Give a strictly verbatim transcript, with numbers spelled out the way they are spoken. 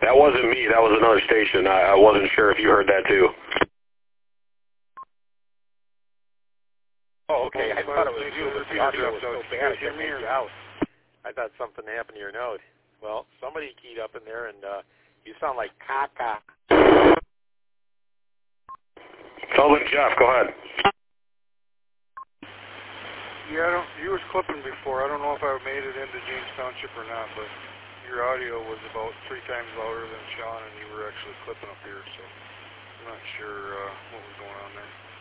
That wasn't me. That was another station. I, I wasn't sure if you heard that too. Oh, okay. I thought it was you, but the audio was so bad I couldn't make you out. I thought something happened to your node. Well, somebody keyed up in there, and uh, you sound like caca. Sullivan Jeff, go ahead. Yeah, I don't, you was clipping before. I don't know if I made it into James Township or not, but your audio was about three times louder than Sean, and you were actually clipping up here, so I'm not sure uh, what was going on there.